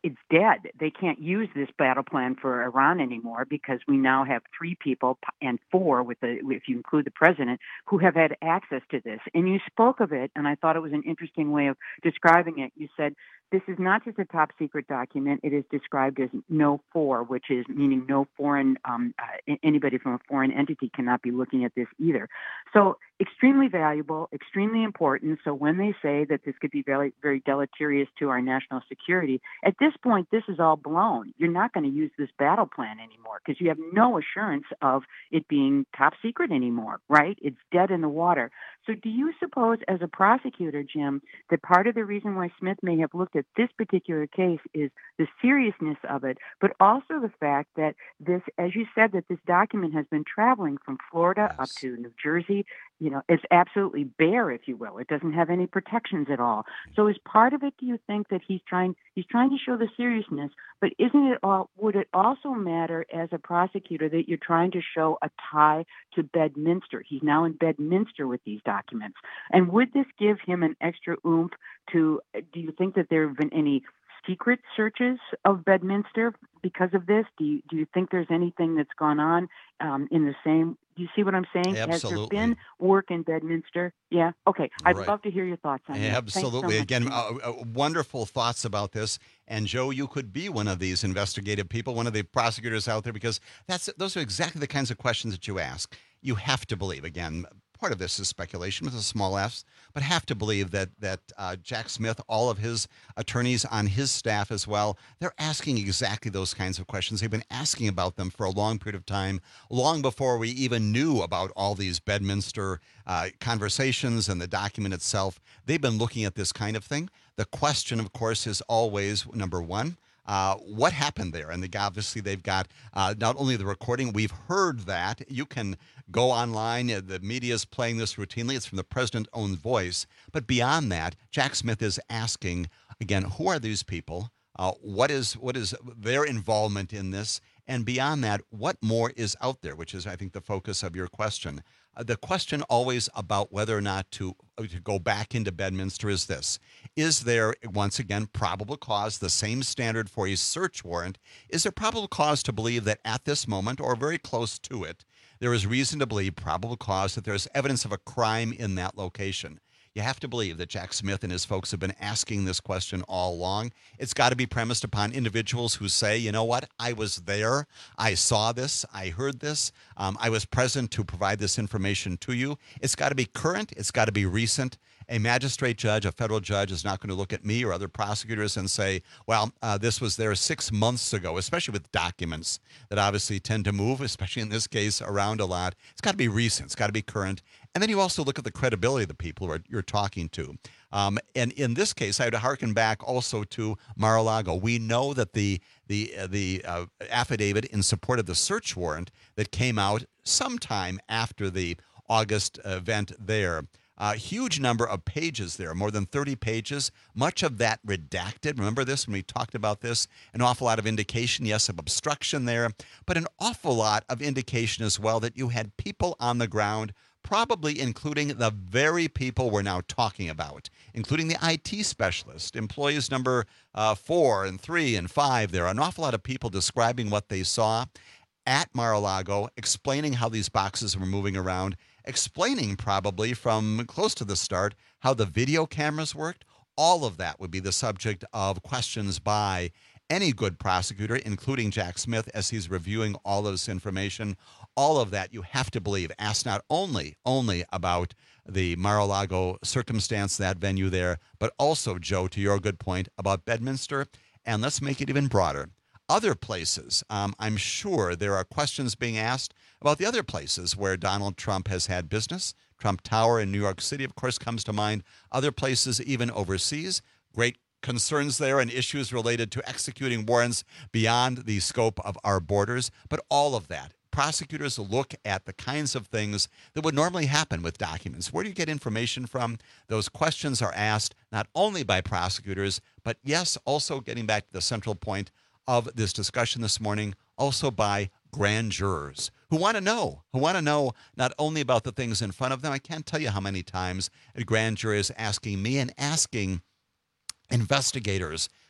it's dead. They can't use this battle plan for Iran anymore because we now have three people and four, with the if you include the president, who have had access to this. And you spoke of it, and I thought it was an interesting way of describing it. You said, this is not just a top secret document. It is described as no four, which is meaning no foreign, um, uh, anybody from a foreign entity cannot be looking at this either. So extremely valuable, extremely important. So when they say that this could be very, very deleterious to our national security, at this point, this is all blown. You're not going to use this battle plan anymore because you have no assurance of it being top secret anymore, right? It's dead in the water. So do you suppose as a prosecutor, Jim, that part of the reason why Smith may have looked at this particular case is the seriousness of it, but also the fact that this, as you said, that this document has been traveling from Florida yes. up to New Jersey. You know, it's absolutely bare, if you will. It doesn't have any protections at all. So as part of it, do you think that he's trying he's trying to show the seriousness, but isn't it all, would it also matter as a prosecutor that you're trying to show a tie to Bedminster? He's now in Bedminster with these documents. And would this give him an extra oomph to, do you think that there have been any secret searches of Bedminster because of this? Do you, do you think there's anything that's gone on um, in the same, do you see what I'm saying? Absolutely. Has there been work in Bedminster? Yeah. Okay. I'd Right. love to hear your thoughts on that. Absolutely. So Again, uh, uh, wonderful thoughts about this. And Joe, you could be one of these investigative people, one of the prosecutors out there, because that's those are exactly the kinds of questions that you ask. You have to believe, again, part of this is speculation with a small f, but have to believe that that uh, Jack Smith, all of his attorneys on his staff as well, they're asking exactly those kinds of questions. They've been asking about them for a long period of time, long before we even knew about all these Bedminster uh, conversations and the document itself. They've been looking at this kind of thing. The question, of course, is always, number one, Uh, what happened there? And the, obviously they've got uh, not only the recording, we've heard that. You can go online. Uh, the media is playing this routinely. It's from the president's own voice. But beyond that, Jack Smith is asking, again, who are these people? Uh, what is what is their involvement in this? And beyond that, what more is out there, which is, I think, the focus of your question. Uh, the question always about whether or not to, uh, to go back into Bedminster is this. Is there, once again, probable cause, the same standard for a search warrant? Is there probable cause to believe that at this moment, or very close to it, there is reason to believe, probable cause, that there's evidence of a crime in that location? You have to believe that Jack Smith and his folks have been asking this question all along. It's got to be premised upon individuals who say, you know what, I was there, I saw this, I heard this, um, I was present to provide this information to you. It's got to be current, it's got to be recent. A magistrate judge, a federal judge, is not going to look at me or other prosecutors and say, well, uh, this was there six months ago, especially with documents that obviously tend to move, especially in this case, around a lot. It's got to be recent. It's got to be current. And then you also look at the credibility of the people who are, you're talking to. Um, and in this case, I would harken back also to Mar-a-Lago. We know that the the uh, the uh, affidavit in support of the search warrant that came out sometime after the August event there, a uh, huge number of pages there, more than thirty pages, much of that redacted. Remember this when we talked about this? An awful lot of indication, yes, of obstruction there, but an awful lot of indication as well that you had people on the ground, probably including the very people we're now talking about, including the I T specialist, employees number uh, four and three and five there. An awful lot of people describing what they saw at Mar-a-Lago, explaining how these boxes were moving around, explaining probably from close to the start how the video cameras worked. All of that would be the subject of questions by any good prosecutor, including Jack Smith, as he's reviewing all of this information. All of that, you have to believe, asked not only only about the Mar-a-Lago circumstance, that venue there, but also, Joe, to your good point, about Bedminster. And let's make it even broader. Other places, um, I'm sure there are questions being asked about the other places where Donald Trump has had business. Trump Tower in New York City, of course, comes to mind. Other places, even overseas, great concerns there and issues related to executing warrants beyond the scope of our borders. But all of that, prosecutors look at the kinds of things that would normally happen with documents. Where do you get information from? Those questions are asked not only by prosecutors, but yes, also getting back to the central point of this discussion this morning, also by grand jurors who want to know, who want to know not only about the things in front of them. I can't tell you how many times a grand jury is asking me and asking investigators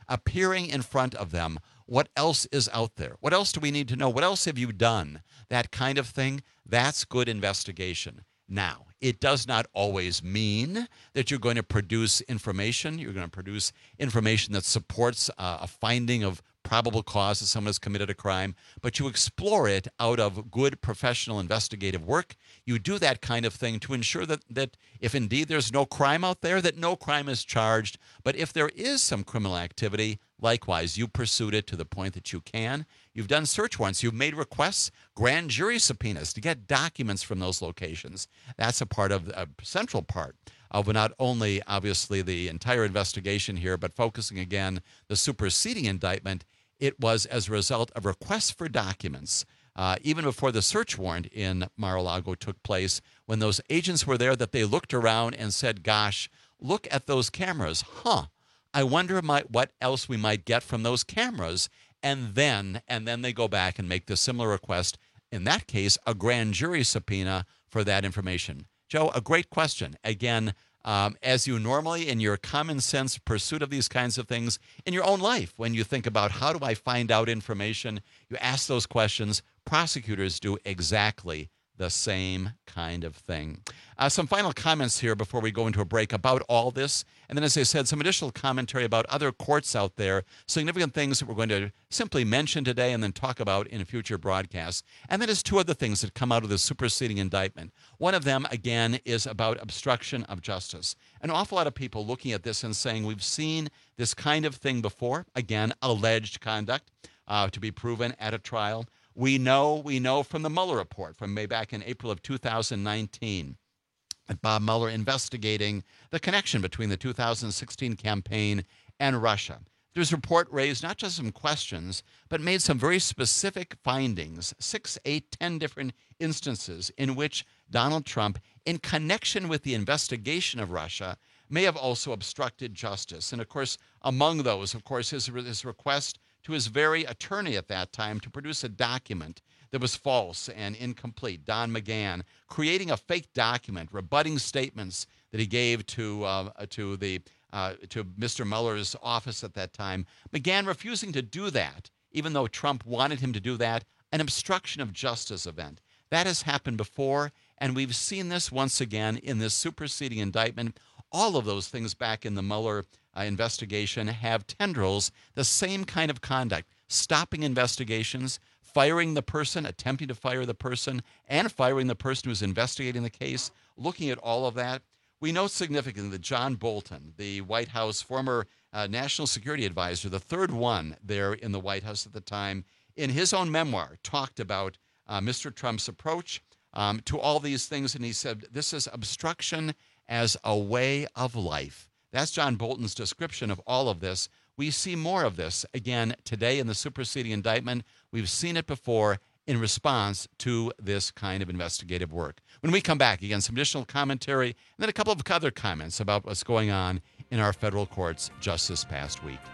appearing in front of them. What else is out there? What else do we need to know? What else have you done? That kind of thing, that's good investigation. Now, it does not always mean that you're going to produce information. You're going to produce information that supports uh, a finding of probable cause that someone has committed a crime, but you explore it out of good professional investigative work. You do that kind of thing to ensure that, that if indeed there's no crime out there, that no crime is charged. But if there is some criminal activity, likewise, you pursued it to the point that you can. You've done search warrants. You've made requests, grand jury subpoenas to get documents from those locations. That's a part of a central part of not only, obviously, the entire investigation here, but focusing again the superseding indictment. It was as a result of requests for documents, uh, even before the search warrant in Mar-a-Lago took place, when those agents were there, that they looked around and said, gosh, look at those cameras. Huh, I wonder might, what else we might get from those cameras. And then, and then they go back and make the similar request, in that case, a grand jury subpoena for that information. Joe, a great question. Again, Um, as you normally, in your common sense pursuit of these kinds of things in your own life, when you think about how do I find out information, you ask those questions. Prosecutors do exactly the same kind of thing. Uh, some final comments here before we go into a break about all this. And then, as I said, some additional commentary about other courts out there, significant things that we're going to simply mention today and then talk about in future broadcasts. And then there's two other things that come out of the superseding indictment. One of them, again, is about obstruction of justice. An awful lot of people looking at this and saying, we've seen this kind of thing before. Again, alleged conduct uh, to be proven at a trial. We know, we know from the Mueller report from May back in April of two thousand nineteen, that Bob Mueller investigating the connection between the two thousand sixteen campaign and Russia. This report raised not just some questions, but made some very specific findings, six, eight, ten different instances in which Donald Trump, in connection with the investigation of Russia, may have also obstructed justice. And of course, among those, of course, his, his request to his very attorney at that time to produce a document that was false and incomplete, Don McGahn, creating a fake document, rebutting statements that he gave to uh, to the uh, to Mister Mueller's office at that time. McGahn refusing to do that, even though Trump wanted him to do that, an obstruction of justice event. That has happened before, and we've seen this once again in this superseding indictment. All of those things back in the Mueller uh, investigation have tendrils, the same kind of conduct, stopping investigations, firing the person, attempting to fire the person, and firing the person who's investigating the case. Looking at all of that, we know significantly that John Bolton, the White House former uh, national security advisor, the third one there in the White House at the time, in his own memoir, talked about uh, Mister Trump's approach um, to all these things, and he said, this is obstruction as a way of life. That's John Bolton's description of all of this. We see more of this again today in the superseding indictment. We've seen it before in response to this kind of investigative work. When we come back, again, some additional commentary and then a couple of other comments about what's going on in our federal courts just this past week.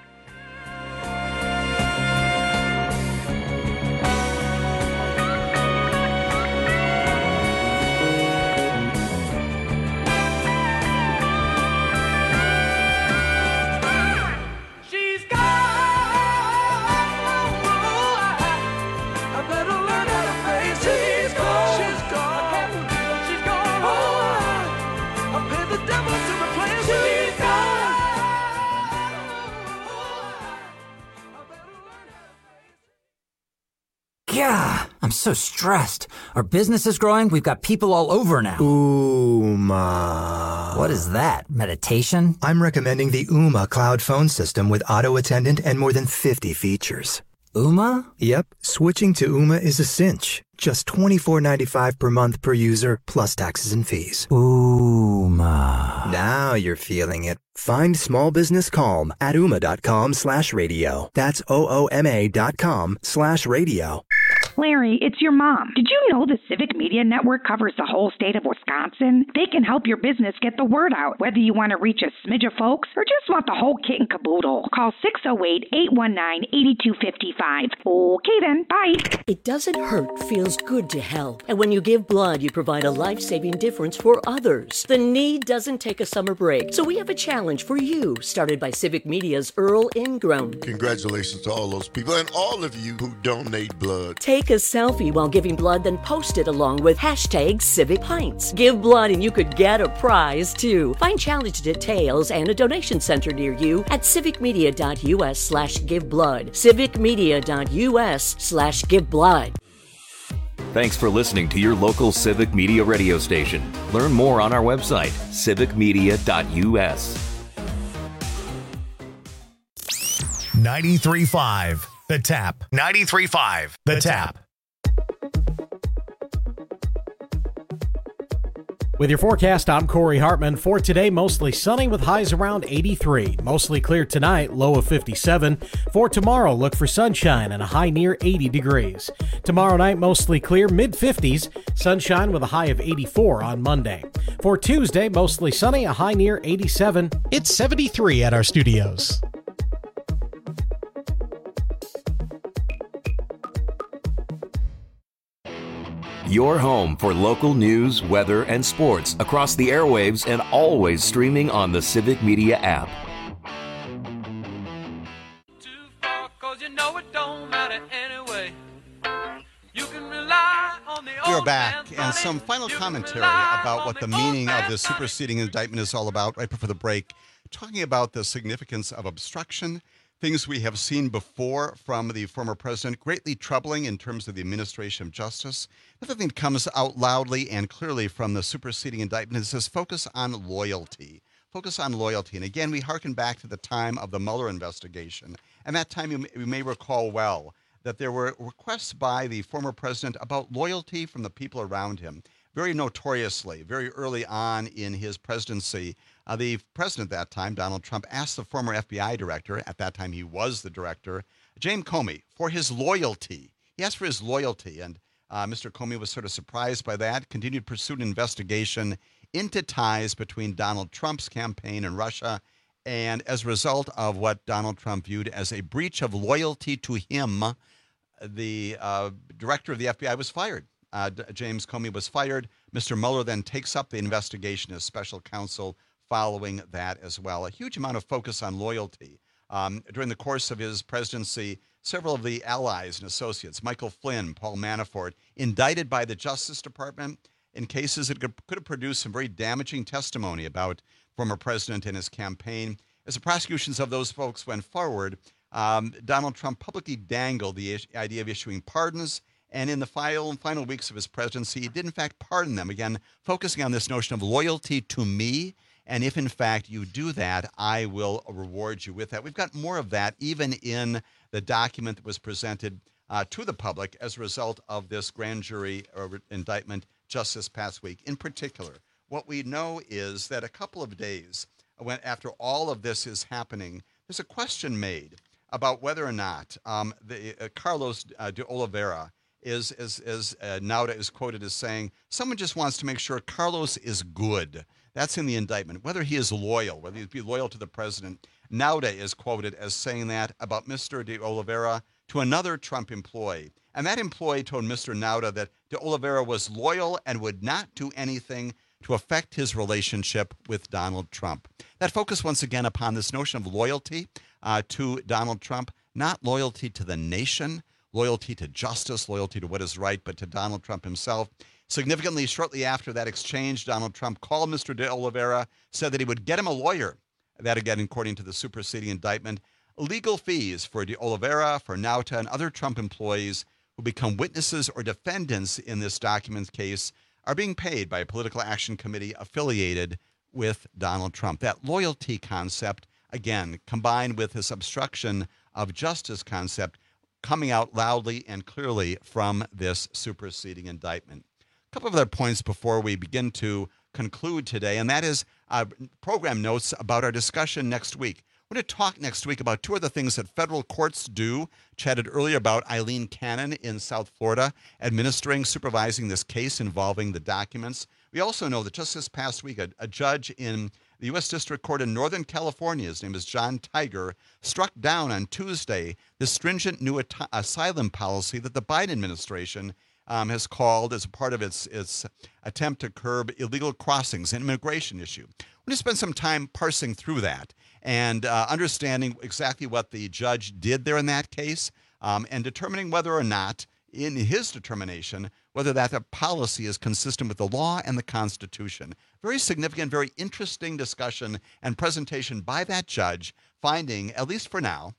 Yeah, I'm so stressed. Our business is growing. We've got people all over now. Ooma. What is that? Meditation? I'm recommending the Ooma cloud phone system with auto attendant and more than fifty features. Ooma? Yep. Switching to Ooma is a cinch. Just twenty-four ninety-five per month per user, plus taxes and fees. Ooma. Now you're feeling it. Find small business calm at ooma.com slash radio. That's O O M A dot com slash radio. Larry, it's your mom. Did you know the Civic Media Network covers the whole state of Wisconsin? They can help your business get the word out, whether you want to reach a smidge of folks or just want the whole kit and caboodle. Call six oh eight, eight one nine, eight two five five. Okay then, bye. It doesn't hurt, feels good to help. And when you give blood, you provide a life-saving difference for others. The need doesn't take a summer break, so we have a challenge for you, started by Civic Media's Earl Ingram. Congratulations to all those people and all of you who donate blood. Take a selfie while giving blood, then post it along with hashtag Civic Pints. Give blood and you could get a prize, too. Find challenge details and a donation center near you at civicmedia.us slash give blood. civicmedia.us slash give blood. Thanks for listening to your local Civic Media radio station. Learn more on our website, civic media dot u s. ninety-three point five The Tap. ninety-three point five The Tap. With your forecast, I'm Corey Hartman. For today, mostly sunny with highs around eighty-three. Mostly clear tonight, low of fifty-seven. For tomorrow, look for sunshine and a high near eighty degrees. Tomorrow night, mostly clear, mid fifties. Sunshine with a high of eighty-four on Monday. For Tuesday, mostly sunny, a high near eighty-seven. It's seventy-three at our studios. Your home for local news, weather, and sports across the airwaves and always streaming on the Civic Media app. We're back, and some final commentary about what the meaning of this superseding indictment is all about right before the break, talking about the significance of obstruction, things we have seen before from the former president, greatly troubling in terms of the administration of justice. Another thing that comes out loudly and clearly from the superseding indictment is this focus on loyalty. Focus on loyalty. And again, we hearken back to the time of the Mueller investigation. And that time, you may, you may recall well that there were requests by the former president about loyalty from the people around him. Very notoriously, very early on in his presidency, uh, the president at that time, Donald Trump, asked the former F B I director, at that time he was the director, James Comey, for his loyalty. He asked for his loyalty, and uh, Mister Comey was sort of surprised by that, continued pursuit investigation into ties between Donald Trump's campaign and Russia, and as a result of what Donald Trump viewed as a breach of loyalty to him, the uh, director of the F B I was fired. Uh, James Comey was fired. Mister Mueller then takes up the investigation as special counsel following that as well. A huge amount of focus on loyalty. Um, during the course of his presidency, several of the allies and associates, Michael Flynn, Paul Manafort, indicted by the Justice Department in cases that could, could have produced some very damaging testimony about former president and his campaign. As the prosecutions of those folks went forward, um, Donald Trump publicly dangled the is- idea of issuing pardons. And in the final, final weeks of his presidency, he did, in fact, pardon them. Again, focusing on this notion of loyalty to me. And if, in fact, you do that, I will reward you with that. We've got more of that even in the document that was presented uh, to the public as a result of this grand jury uh, indictment just this past week. In particular, what we know is that a couple of days when, after all of this is happening, there's a question made about whether or not um, the, uh, Carlos uh, de Oliveira is, as, as uh, Nauta is quoted as saying, someone just wants to make sure Carlos is good. That's in the indictment. Whether he is loyal, whether he be loyal to the president. Nauta is quoted as saying that about Mister de Oliveira to another Trump employee. And that employee told Mister Nauta that de Oliveira was loyal and would not do anything to affect his relationship with Donald Trump. That focus once again upon this notion of loyalty uh, to Donald Trump, not loyalty to the nation, loyalty to justice, loyalty to what is right, but to Donald Trump himself. Significantly, shortly after that exchange, Donald Trump called Mister de Oliveira, said that he would get him a lawyer. That, again, according to the superseding indictment. Legal fees for de Oliveira, for Nauta, and other Trump employees who become witnesses or defendants in this document case are being paid by a political action committee affiliated with Donald Trump. That loyalty concept, again, combined with this obstruction of justice concept, coming out loudly and clearly from this superseding indictment. A couple of other points before we begin to conclude today, and that is uh, program notes about our discussion next week. We're going to talk next week about two of the things that federal courts do. Chatted earlier about Eileen Cannon in South Florida, administering, supervising this case involving the documents. We also know that just this past week, a, a judge in the U S District Court in Northern California, his name is John Tiger, struck down on Tuesday the stringent new at- asylum policy that the Biden administration um, has called as a part of its, its attempt to curb illegal crossings, an immigration issue. We're going to spend some time parsing through that and uh, understanding exactly what the judge did there in that case, um, and determining whether or not, in his determination, whether that policy is consistent with the law and the Constitution. Very significant, very interesting discussion and presentation by that judge, finding, at least for now,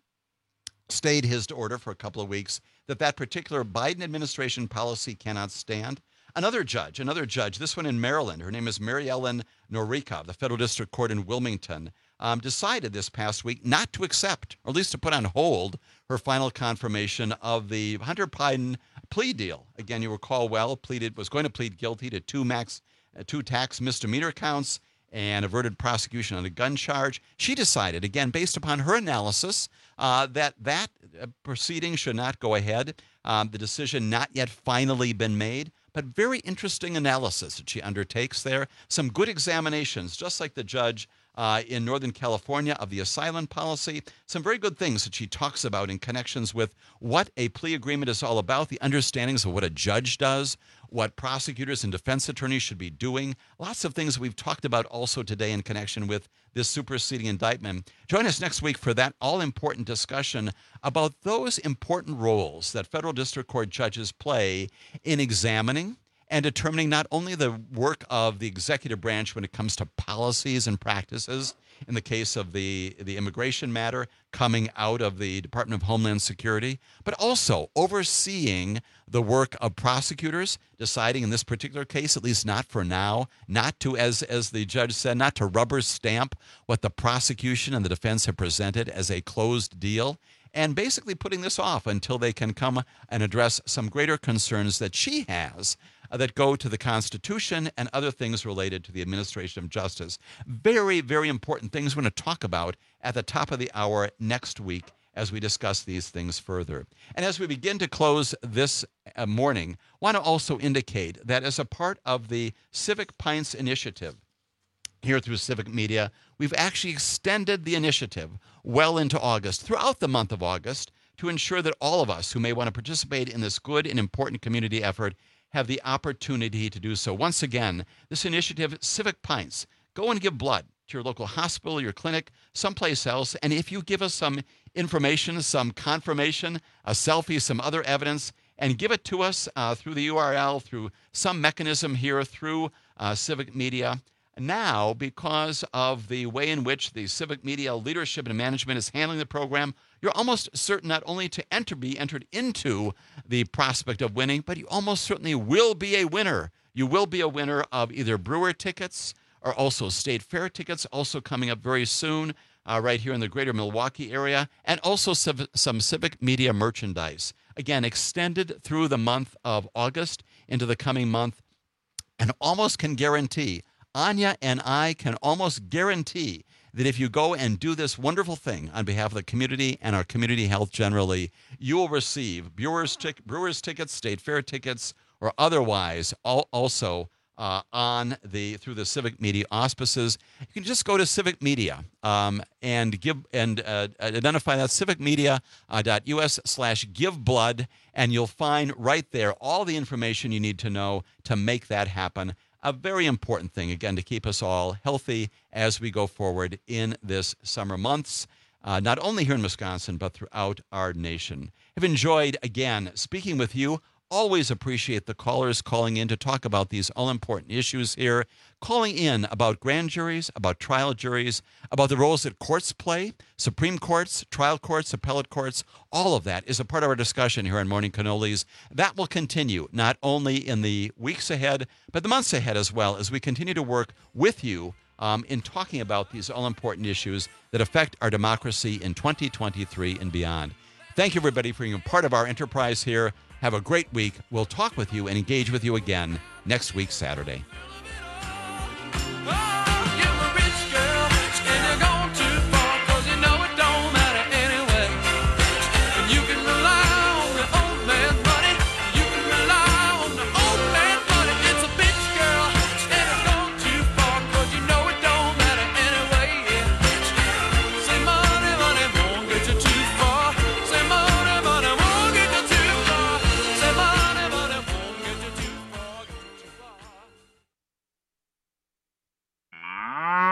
stayed his order for a couple of weeks, that that particular Biden administration policy cannot stand. Another judge, another judge, this one in Maryland, her name is Mary Ellen Norika, the Federal District Court in Wilmington, um, decided this past week not to accept, or at least to put on hold, her final confirmation of the Hunter Biden plea deal. Again, you recall well, pleaded was going to plead guilty to two max, uh, two tax misdemeanor counts and averted prosecution on a gun charge. She decided, again, based upon her analysis, uh, that that uh, proceeding should not go ahead. Um, the decision not yet finally been made, but very interesting analysis that she undertakes there. Some good examinations, just like the judge uh, in Northern California of the asylum policy. Some very good things that she talks about in connections with what a plea agreement is all about, the understandings of what a judge does, what prosecutors and defense attorneys should be doing. Lots of things we've talked about also today in connection with this superseding indictment. Join us next week for that all-important discussion about those important roles that federal district court judges play in examining and determining not only the work of the executive branch when it comes to policies and practices, in the case of the, the immigration matter coming out of the Department of Homeland Security, but also overseeing the work of prosecutors, deciding in this particular case, at least not for now, not to, as, as the judge said, not to rubber stamp what the prosecution and the defense have presented as a closed deal, and basically putting this off until they can come and address some greater concerns that she has uh, that go to the Constitution and other things related to the administration of justice. Very, very important things we're going to talk about at the top of the hour next week as we discuss these things further. And as we begin to close this uh, morning, I want to also indicate that as a part of the Civic Pints initiative, here through Civic Media, we've actually extended the initiative well into August, throughout the month of August, to ensure that all of us who may want to participate in this good and important community effort have the opportunity to do so. Once again, this initiative, Civic Pints, go and give blood to your local hospital, your clinic, someplace else, and if you give us some information, some confirmation, a selfie, some other evidence, and give it to us uh, through the U R L, through some mechanism here, through uh, Civic Media. Now, because of the way in which the Civic Media leadership and management is handling the program, you're almost certain not only to enter, be entered into the prospect of winning, but you almost certainly will be a winner. You will be a winner of either Brewer tickets or also State Fair tickets, also coming up very soon uh, right here in the greater Milwaukee area, and also civ- some Civic Media merchandise. Again, extended through the month of August into the coming month, and almost can guarantee Anya and I can almost guarantee that if you go and do this wonderful thing on behalf of the community and our community health generally, you will receive Brewers, tic- Brewers tickets, State Fair tickets, or otherwise all, also uh, on the through the Civic Media auspices. You can just go to Civic Media um, and give and uh, identify that civicmedia.us slash give blood, and you'll find right there all the information you need to know to make that happen. A very important thing, again, to keep us all healthy as we go forward in this summer months, uh, not only here in Wisconsin, but throughout our nation. I've enjoyed, again, speaking with you. Always appreciate the callers calling in to talk about these all-important issues here, calling in about grand juries, about trial juries, about the roles that courts play, Supreme Courts, trial courts, appellate courts. All of that is a part of our discussion here on Morning Cannolis. That will continue not only in the weeks ahead, but the months ahead as well, as we continue to work with you um, in talking about these all-important issues that affect our democracy in twenty twenty-three and beyond. Thank you, everybody, for being a part of our enterprise here. Have a great week. We'll talk with you and engage with you again next week, Saturday. Oh, you're a rich girl, and you're gone too far, 'cause you know it.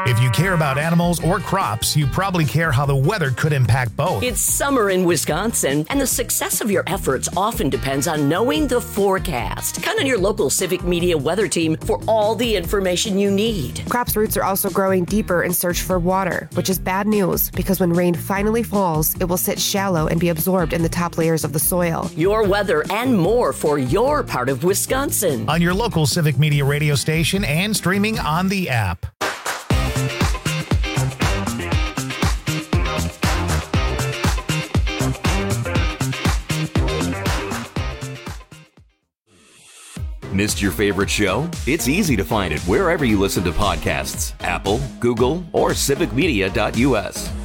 If you care about animals or crops, you probably care how the weather could impact both. It's summer in Wisconsin, and the success of your efforts often depends on knowing the forecast. Count on your local Civic Media weather team for all the information you need. Crops' roots are also growing deeper in search for water, which is bad news because when rain finally falls, it will sit shallow and be absorbed in the top layers of the soil. Your weather and more for your part of Wisconsin. On your local Civic Media radio station and streaming on the app. Missed your favorite show? It's easy to find it wherever you listen to podcasts. Apple, Google, or civic media dot U S.